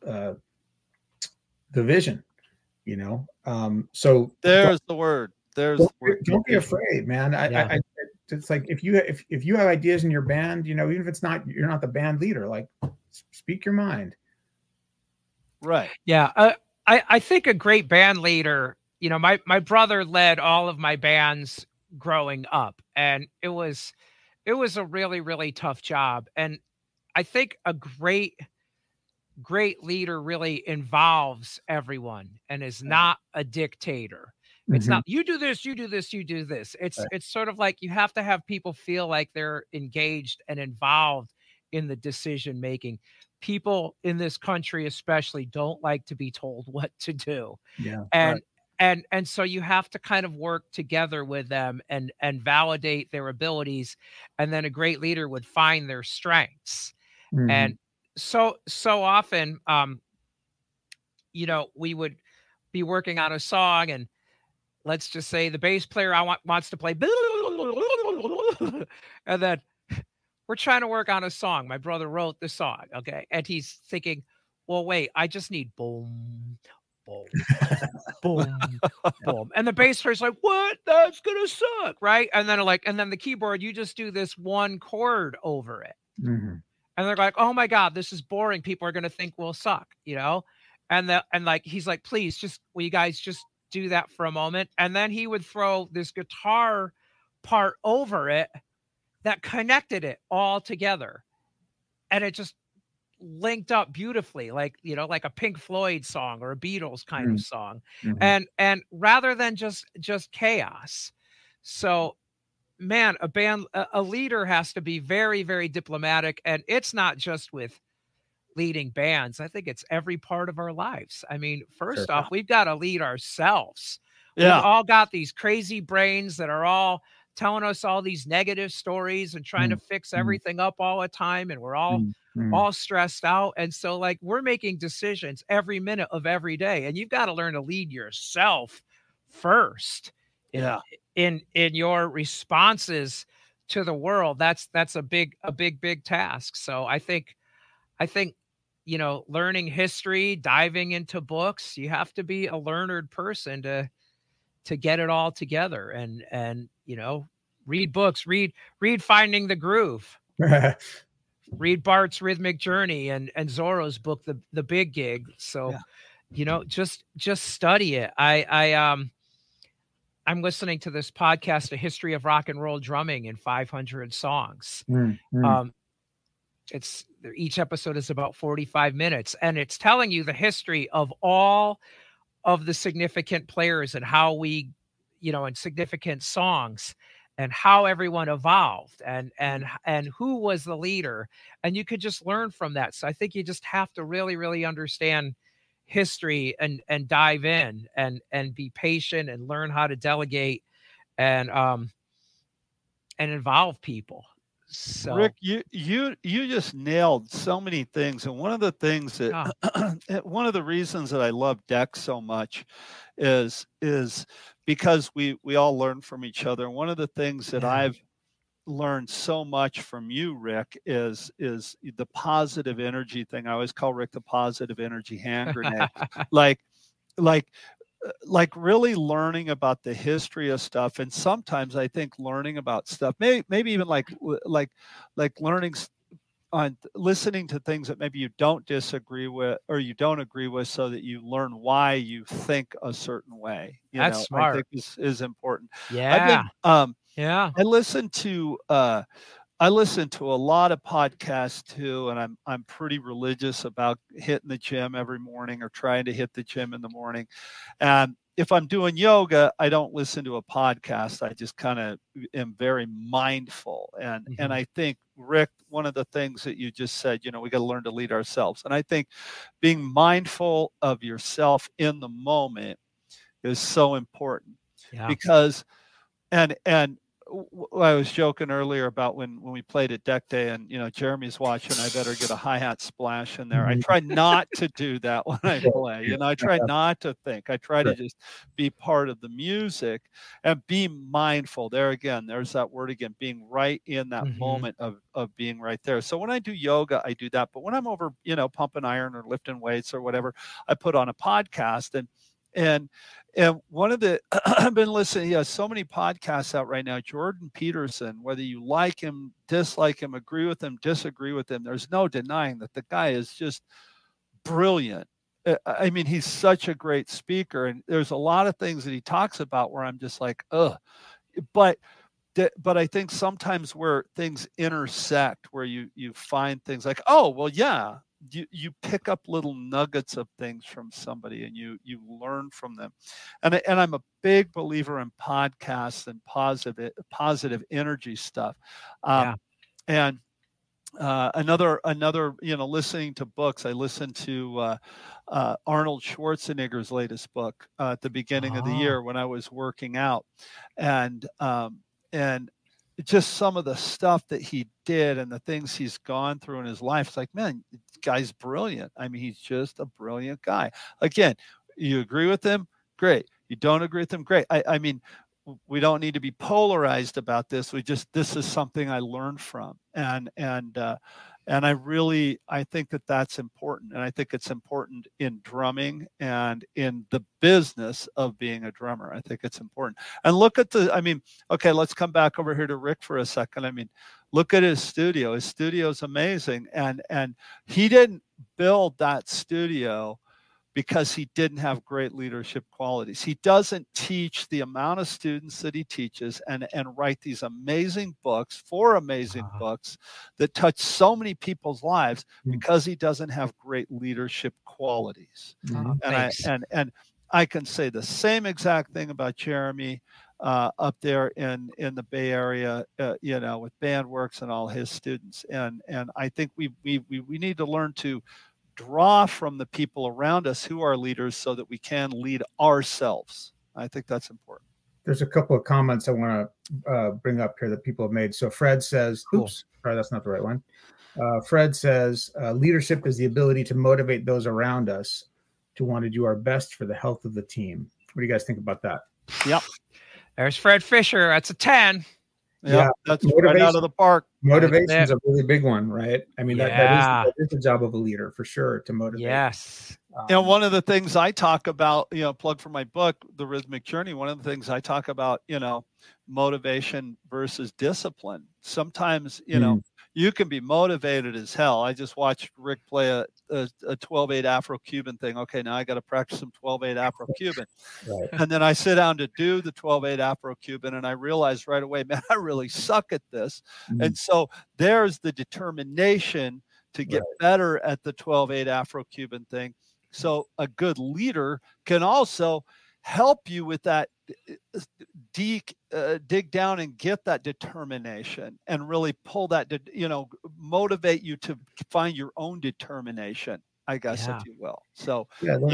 vision. So there's the word. Don't be afraid, man. It's like if you have ideas in your band, you know, even if you're not the band leader, like speak your mind. Right. Yeah. I think a great band leader, you know, my brother led all of my bands growing up, and it was a really, really tough job. And I think a great leader really involves everyone and is not a dictator. It's not, you do this, you do this, you do this. It's sort of like you have to have people feel like they're engaged and involved in the decision making. People in this country especially don't like to be told what to do. Yeah. And and so you have to kind of work together with them and validate their abilities, and then a great leader would find their strengths. And so often, you know, we would be working on a song, and let's just say the bass player wants to play, and then we're trying to work on a song. My brother wrote the song, okay, and he's thinking, well, wait, I just need boom, boom, boom, boom, and the bass player's like, what? That's gonna suck, right? And then the keyboard, you just do this one chord over it. And they're like, oh my God, this is boring. People are going to think we'll suck, you know? And he's like, please, will you guys just do that for a moment? And then he would throw this guitar part over it that connected it all together. And it just linked up beautifully, like, you know, like a Pink Floyd song or a Beatles kind of song. And rather than just chaos. So, man, a leader has to be very, very diplomatic. And it's not just with leading bands. I think it's every part of our lives. I mean, first off, we've got to lead ourselves. Yeah. We've all got these crazy brains that are all telling us all these negative stories and trying to fix everything up all the time. And we're all stressed out. And so, like, we're making decisions every minute of every day. And you've got to learn to lead yourself first. In your responses to the world. That's a big task. So I think, you know, learning history, diving into books, you have to be a learned person to get it all together, and you know, read books, read Finding the Groove, read Bart's Rhythmic Journey and Zorro's book, The Big Gig. So, you know, just study it. I'm listening to this podcast, A History of Rock and Roll Drumming in 500 Songs. Each episode is about 45 minutes, and it's telling you the history of all of the significant players and how we, you know, and significant songs and how everyone evolved and who was the leader. And you could just learn from that. So I think you just have to really, really understand history and dive in and be patient and learn how to delegate and involve people. So Rick, you just nailed so many things. And one of the things that one of the reasons that I love Deck so much is because we all learn from each other. And one of the things that I've learned so much from you, Rick, is the positive energy thing. I always call Rick the positive energy hand grenade. like really learning about the history of stuff. And sometimes I think learning about stuff, maybe even like learning on listening to things that maybe you don't disagree with or you don't agree with, so that you learn why you think a certain way. That's smart. I think is important. Yeah. I listen to a lot of podcasts too, and I'm pretty religious about hitting the gym every morning or trying to hit the gym in the morning. And if I'm doing yoga, I don't listen to a podcast. I just kind of am very mindful. And I think, Rick, one of the things that you just said, you know, we got to learn to lead ourselves. And I think being mindful of yourself in the moment is so important because, and I was joking earlier about when we played at Deck Day and, you know, Jeremy's watching, I better get a hi-hat splash in there. I try not to do that when I play. You know, I try not to think. I try to just be part of the music and be mindful. There again, there's that word again, being right in that moment of being right there. So when I do yoga, I do that. But when I'm over, you know, pumping iron or lifting weights or whatever, I put on a podcast And one of the I've been listening. He has so many podcasts out right now. Jordan Peterson, whether you like him, dislike him, agree with him, disagree with him, there's no denying that the guy is just brilliant. I mean, he's such a great speaker, and there's a lot of things that he talks about where I'm just like, ugh. But I think sometimes where things intersect, where you find things like, oh, well, yeah, you pick up little nuggets of things from somebody, and you learn from them. And I'm a big believer in podcasts and positive energy stuff. And another, listening to books. I listened to Arnold Schwarzenegger's latest book at the beginning of the year when I was working out, and just some of the stuff that he did and the things he's gone through in his life. It's like, man, this guy's brilliant. I mean, he's just a brilliant guy. Again, you agree with him? Great. You don't agree with him? Great. I mean, we don't need to be polarized about this. This is something I learned from. And I think that that's important. And I think it's important in drumming and in the business of being a drummer. I think it's important. And look at okay, let's come back over here to Rick for a second. I mean, look at his studio. His studio is amazing. And he didn't build that studio because he didn't have great leadership qualities. He doesn't teach the amount of students that he teaches and write these amazing books, 4 amazing books that touch so many people's lives because he doesn't have great leadership qualities. And I can say the same exact thing about Jeremy up there in the Bay Area, with BandWorks and all his students. And I think we need to learn to draw from the people around us who are leaders so that we can lead ourselves. I think that's important. There's a couple of comments I want to bring up here that people have made. So Fred says, sorry, that's not the right one. Fred says, leadership is the ability to motivate those around us to want to do our best for the health of the team. What do you guys think about that? Yep. There's Fred Fisher. That's a 10. Yeah, that's right out of the park. Motivation is a really big one, right? I mean, that is the job of a leader for sure, to motivate. Yes. One of the things I talk about, plug for my book, The Rhythmic Journey, one of the things I talk about, motivation versus discipline. Sometimes, you can be motivated as hell. I just watched Rick play a 12/8 Afro-Cuban thing. Okay, now I got to practice some 12/8 Afro-Cuban. Right. And then I sit down to do the 12/8 Afro-Cuban, and I realized right away, man, I really suck at this. And so there's the determination to get better at the 12/8 Afro-Cuban thing. So a good leader can also help you with that, dig down and get that determination and really pull that, motivate you to find your own determination, I guess, if you will. So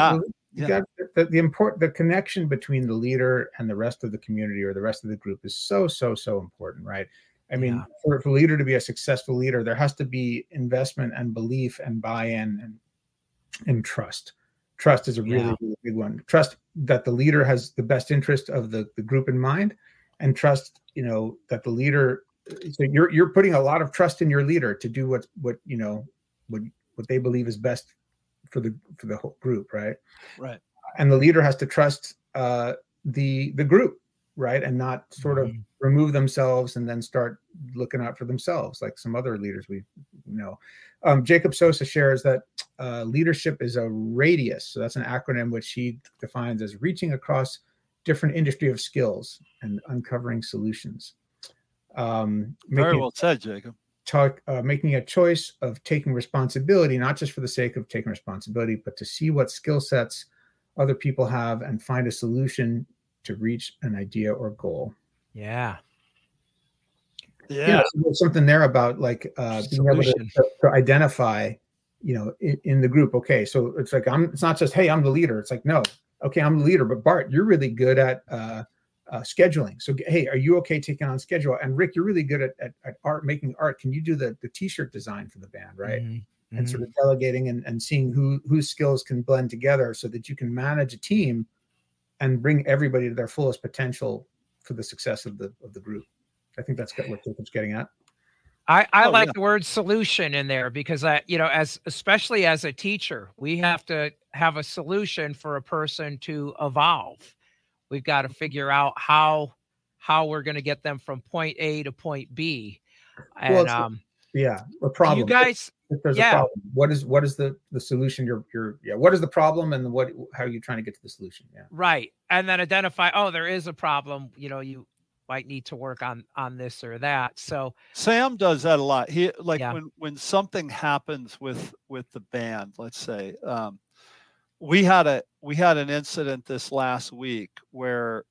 the connection between the leader and the rest of the community or the rest of the group is so important, right? I mean, for a leader to be a successful leader, there has to be investment and belief and buy-in and trust. Trust is a really, really big one. Trust that the leader has the best interest of the group in mind, and trust, that the leader. So you're putting a lot of trust in your leader to do what they believe is best for the whole group, right? Right. And the leader has to trust the group, right, and not sort of remove themselves and then start looking out for themselves like some other leaders we know. Jacob Sosa shares that leadership is a radius. So that's an acronym which he defines as reaching across different industry of skills and uncovering solutions. Very well said, Jacob. Making a choice of taking responsibility, not just for the sake of taking responsibility, but to see what skill sets other people have and find a solution to reach an idea or goal. Yeah. So there's something there about being able to identify, in the group. Okay, so it's like it's not just, hey, I'm the leader. It's like, no, okay, I'm the leader, but Bart, you're really good at scheduling. So hey, are you okay taking on schedule? And Rick, you're really good at art, making art. Can you do the t-shirt design for the band, right? And sort of delegating and seeing whose skills can blend together so that you can manage a team and bring everybody to their fullest potential for the success of the group. I think that's what Jacob's getting at. I Oh, like yeah. the word solution in there because especially as a teacher, we have to have a solution for a person to evolve. We've got to figure out how we're going to get them from point A to point B. Well, And a do you problem. guys, If there's a yeah, problem, what is the solution? What is the problem, and how are you trying to get to the solution? Yeah. right. And then identify, oh, there is a problem. You might need to work on this or that. So Sam does that a lot. He like yeah, when something happens with the band, let's say, we had an incident this last week where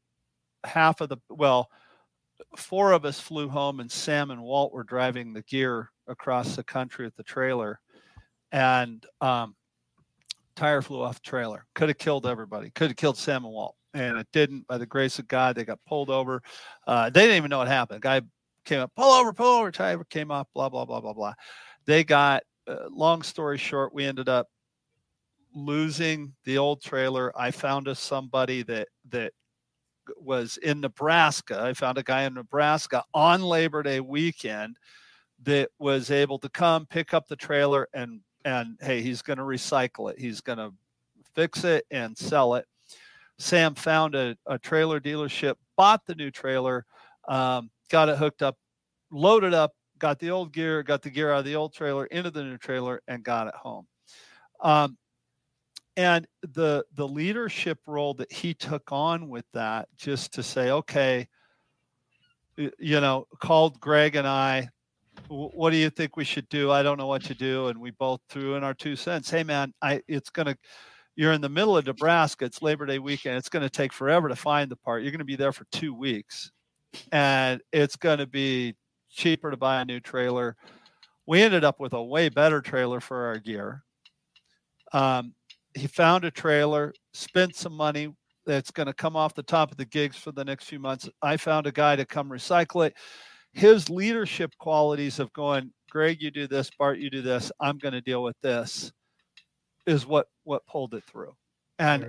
four of us flew home and Sam and Walt were driving the gear across the country at the trailer, and tire flew off the trailer. Could have killed everybody. Could have killed Sam and Walt, and it didn't. By the grace of God, they got pulled over. They didn't even know what happened. The guy came up, pull over, tire came off, blah, blah, blah, blah, blah. They got, long story short, we ended up losing the old trailer. I found us somebody that was in Nebraska. I found a guy in Nebraska on Labor Day weekend that was able to come pick up the trailer and hey, he's going to recycle it. He's going to fix it and sell it. Sam found a trailer dealership, bought the new trailer, got it hooked up, loaded up, got the gear out of the old trailer into the new trailer, and got it home. And the leadership role that he took on with that, just to say, okay, called Greg and I, what do you think we should do? I don't know what to do. And we both threw in our 2 cents. Hey man, you're in the middle of Nebraska. It's Labor Day weekend. It's going to take forever to find the part. You're going to be there for 2 weeks, and it's going to be cheaper to buy a new trailer. We ended up with a way better trailer for our gear. He found a trailer, spent some money that's going to come off the top of the gigs for the next few months. I found a guy to come recycle it. His leadership qualities of going, Greg, you do this, Bart, you do this, I'm going to deal with this, is what pulled it through. And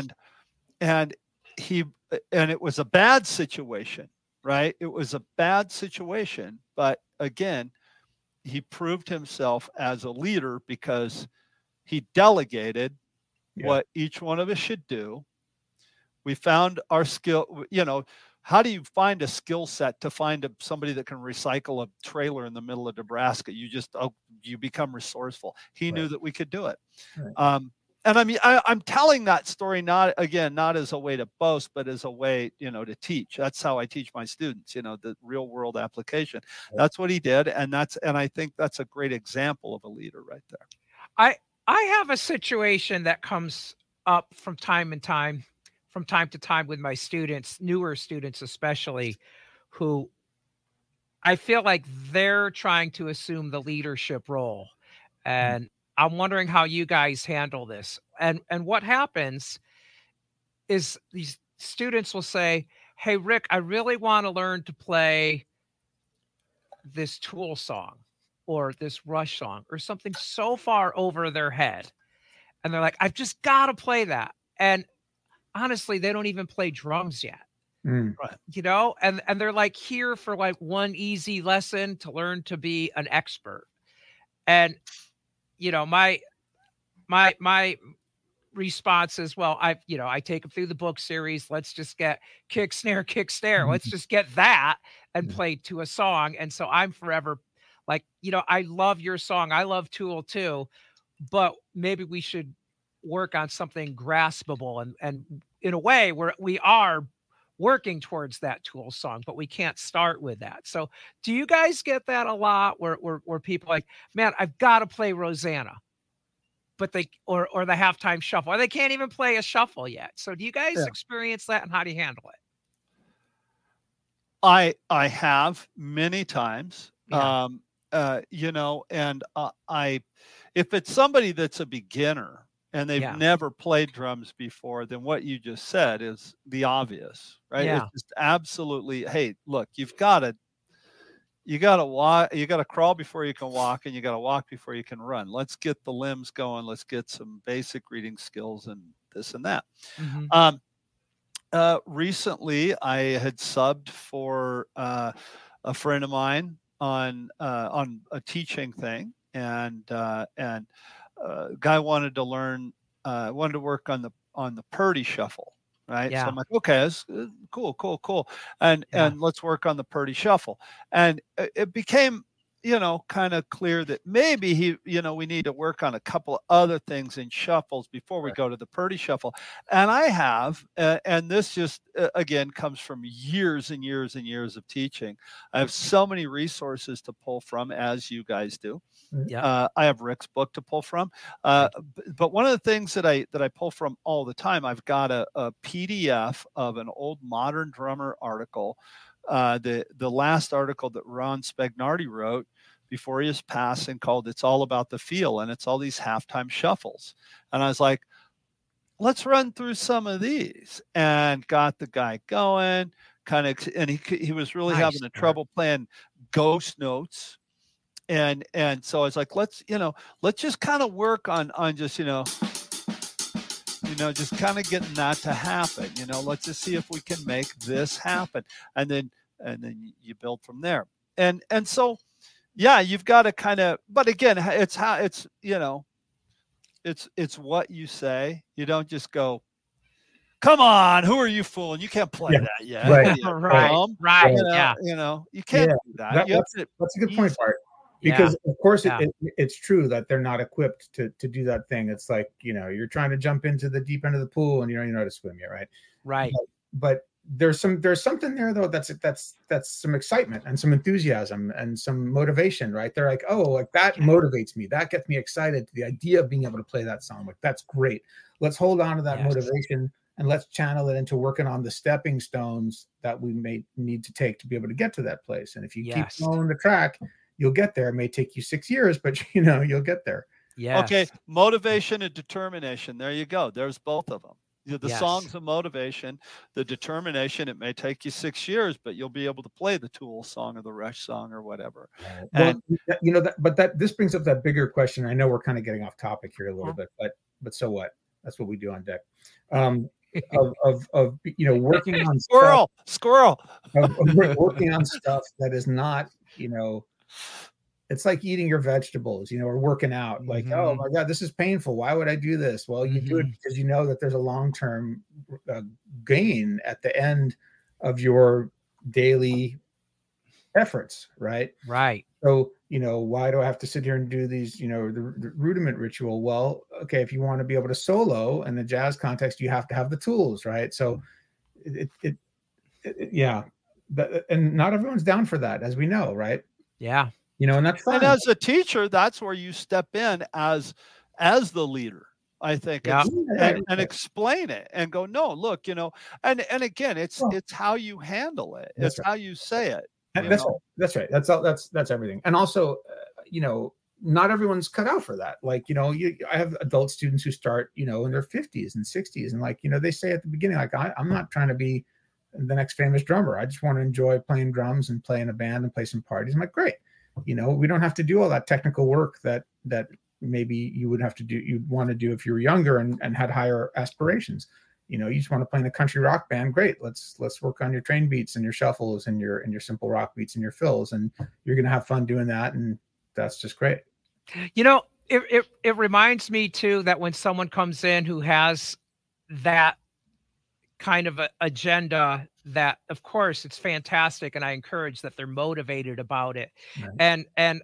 it was a bad situation, right? It was a bad situation, but again, he proved himself as a leader because he delegated what each one of us should do. We found our skill, how do you find a skill set to find somebody that can recycle a trailer in the middle of Nebraska? You become resourceful. He knew that we could do it. Right. And I mean, I'm telling that story not as a way to boast, but as a way, to teach. That's how I teach my students, the real world application. Right. That's what he did. And I think that's a great example of a leader right there. I have a situation that comes up from time to time with my students, newer students especially, who I feel like they're trying to assume the leadership role. And I'm wondering how you guys handle this. And what happens is these students will say, hey, Rick, I really want to learn to play this Tool song or this Rush song or something so far over their head. And they're like, I've just got to play that. And honestly, they don't even play drums yet. Right. And they're like here for like one easy lesson to learn to be an expert. And, my response is, well, I take them through the book series. Let's just get kick, snare. Let's just get that and play to a song. And so I'm forever like, I love your song. I love Tool too, but maybe we should work on something graspable and in a way where we are working towards that Tool song, but we can't start with that. So do you guys get that a lot where people like, man, I've got to play Rosanna, but or the halftime shuffle, or they can't even play a shuffle yet. So do you guys experience that, and how do you handle it? I have many times, and if it's somebody that's a beginner and they've never played drums before, then what you just said is the obvious, right? Yeah. It's just absolutely, hey, look, you got to walk, you got to crawl before you can walk, and you got to walk before you can run. Let's get the limbs going. Let's get some basic reading skills and this and that. Recently I had subbed for a friend of mine a teaching thing, and guy wanted to work on the Purdy shuffle, right? Yeah. So I'm like, okay, that's cool, and let's work on the Purdy shuffle, and it became kind of clear that maybe we need to work on a couple of other things in shuffles before we go to the Purdy shuffle. And I have, and this just again comes from years and years and years of teaching. I have so many resources to pull from, as you guys do. Yeah. I have Rick's book to pull from, but one of the things that I pull from all the time, I've got a PDF of an old Modern Drummer article. The last article that Ron Spagnardi wrote before he was passing, called "It's All About the Feel," and it's all these halftime shuffles. And I was like, let's run through some of these, and got the guy going. And he was really having a trouble playing ghost notes, and so I was like, let's just kind of work on just just kind of getting that to happen. Let's just see if we can make this happen, and then you build from there. And so, yeah, you've got to kind of. But again, it's what you say. You don't just go, "Come on, who are you fooling? You can't play that yet." Right. Right. You can't do that. That's a good point, Bart. Because of course it's true that they're not equipped to do that thing. It's like, you're trying to jump into the deep end of the pool and you don't even know how to swim yet, right? Right. But there's something there though that's some excitement and some enthusiasm and some motivation, right? They're like, oh, like that motivates me. That gets me excited. The idea of being able to play that song, like that's great. Let's hold on to that motivation and let's channel it into working on the stepping stones that we may need to take to be able to get to that place. And if you keep following the track, you'll get there. It may take you 6 years, but you'll get there. Yeah. Okay. Motivation and determination. There you go. There's both of them. The song's a motivation, the determination. It may take you 6 years, but you'll be able to play the Tool song or the Rush song or whatever. Well, this brings up that bigger question. I know we're kind of getting off topic here a little bit, but so what? That's what we do on deck. Of working on squirrel. Working on stuff that is not, it's like eating your vegetables, or working out. Like, oh my God, this is painful. Why would I do this? Well, you do it because you know that there's a long-term gain at the end of your daily efforts, right? Right. So, why do I have to sit here and do these, the rudiment ritual? Well, okay, if you want to be able to solo in the jazz context, you have to have the tools, right? So and not everyone's down for that, as we know, right? Yeah. And that's fine. And as a teacher, that's where you step in as the leader, I think, and explain it and go, no, look, and again, it's how you handle it. It's how you say it. That's right. That's everything. And also, not everyone's cut out for that. Like, I have adult students who start, in their 50s and 60s. And they say at the beginning, like, I'm not trying to be the next famous drummer. I just want to enjoy playing drums and play in a band and play some parties. I'm like, great. We don't have to do all that technical work that maybe you would have to do. You'd want to do if you were younger and had higher aspirations. You just want to play in a country rock band. Great. Let's work on your train beats and your shuffles and your simple rock beats and your fills. And you're going to have fun doing that. And that's just great. It reminds me too, that when someone comes in who has that kind of a agenda, that of course it's fantastic. And I encourage that they're motivated about it. Right. And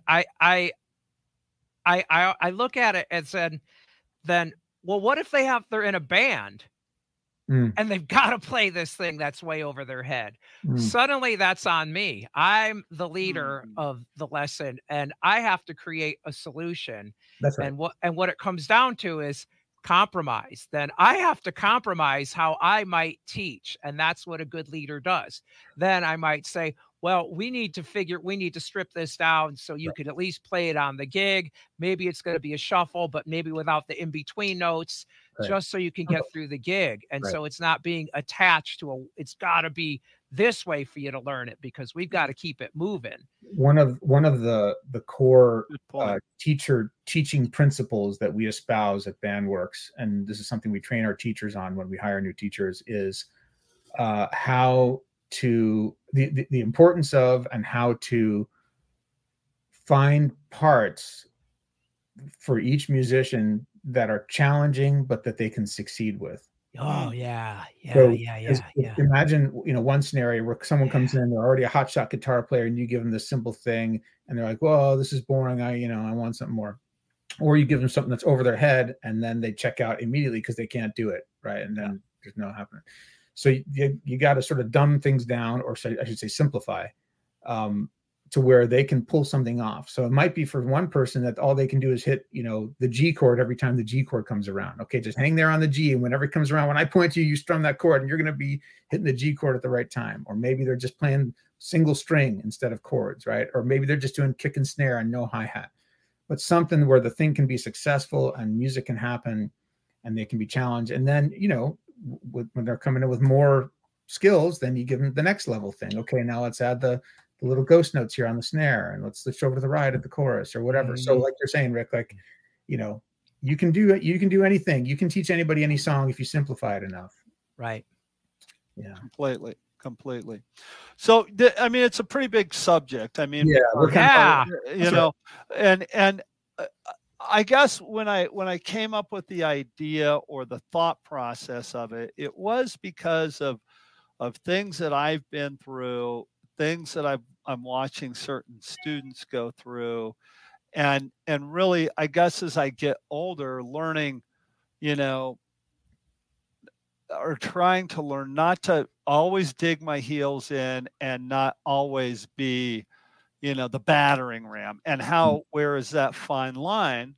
I look at it and said, then, well, what if they're in a band and they've got to play this thing that's way over their head? Suddenly that's on me. I'm the leader of the lesson and I have to create a solution. That's right. And what it comes down to is compromise. Then I have to compromise how I might teach. And that's what a good leader does. Then I might say, well, we need to strip this down so you could at least play it on the gig. Maybe it's going to be a shuffle, but maybe without the in-between notes, just so you can get through the gig. And so it's not being attached to it's got to be this way for you to learn it, because we've got to keep it moving. One of the core teaching principles that we espouse at Bandworks, and this is something we train our teachers on when we hire new teachers, is how to the importance of and how to find parts for each musician that are challenging, but that they can succeed with. Oh yeah. Imagine, one scenario where someone comes in, they're already a hotshot guitar player, and you give them this simple thing, and they're like, "Well, this is boring. I want something more." Or you give them something that's over their head, and then they check out immediately because they can't do it, right? And then there's no happening. So you got to sort of dumb things down, or I should say simplify, to where they can pull something off. So it might be for one person that all they can do is hit, the G chord every time the G chord comes around. Okay, just hang there on the G, and whenever it comes around, when I point to you, you strum that chord, and you're going to be hitting the G chord at the right time. Or maybe they're just playing single string instead of chords, right? Or maybe they're just doing kick and snare and no hi-hat. But something where the thing can be successful and music can happen and they can be challenged. And then, when they're coming in with more skills, then you give them the next level thing. Okay, now let's add the little ghost notes here on the snare, and let's switch over to the ride at the chorus or whatever. So like you're saying, Rick, like, you can do anything. You can teach anybody any song if you simplify it enough. Right. Yeah. Completely. So, it's a pretty big subject. I guess when I came up with the idea or the thought process of it, it was because of things that I've been through, things that I'm watching certain students go through, and really, I guess as I get older, learning, or trying to learn not to always dig my heels in and not always be, the battering ram, and where is that fine line,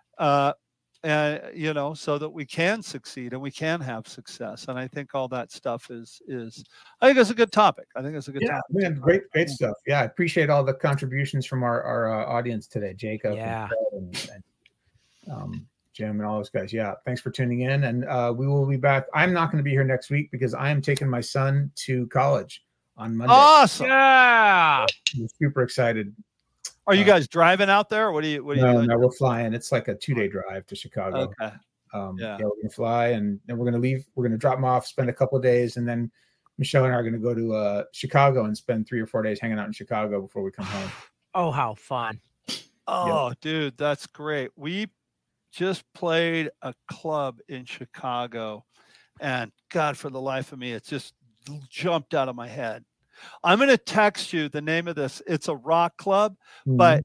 and so that we can succeed and we can have success. And I think all that stuff is I think it's a good topic. Topic. Man, great stuff. Yeah, I appreciate all the contributions from our audience today, Jacob, and Jim, and all those guys. Yeah, thanks for tuning in, and we will be back. I'm not going to be here next week because I am taking my son to college on Monday. Awesome! Yeah, I'm super excited. Are you guys driving out there? What are you doing? No, we're flying. It's like a 2-day drive to Chicago. Okay. We're gonna fly, and then we're gonna leave. We're gonna drop them off, spend a couple of days, and then Michelle and I are gonna go to Chicago and spend 3 or 4 days hanging out in Chicago before we come home. Oh, how fun! Oh, dude, that's great. We just played a club in Chicago, and God, for the life of me, it just jumped out of my head. I'm going to text you the name of this. It's a rock club, the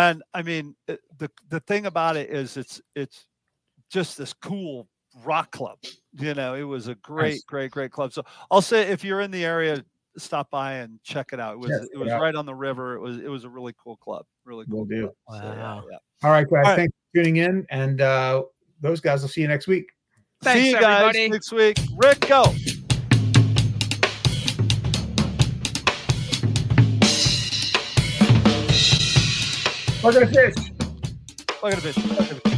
thing about it is it's just this cool rock club. It was a great club. So I'll say, if you're in the area, stop by and check it out. It was right on the river. It was a really cool club. Really cool. Will do. Wow. So, yeah. All right, guys. Thanks for tuning in, and those guys will see you next week. Thanks, see you everybody. guys next week. Rick, go. Look at the fish. Look at the fish.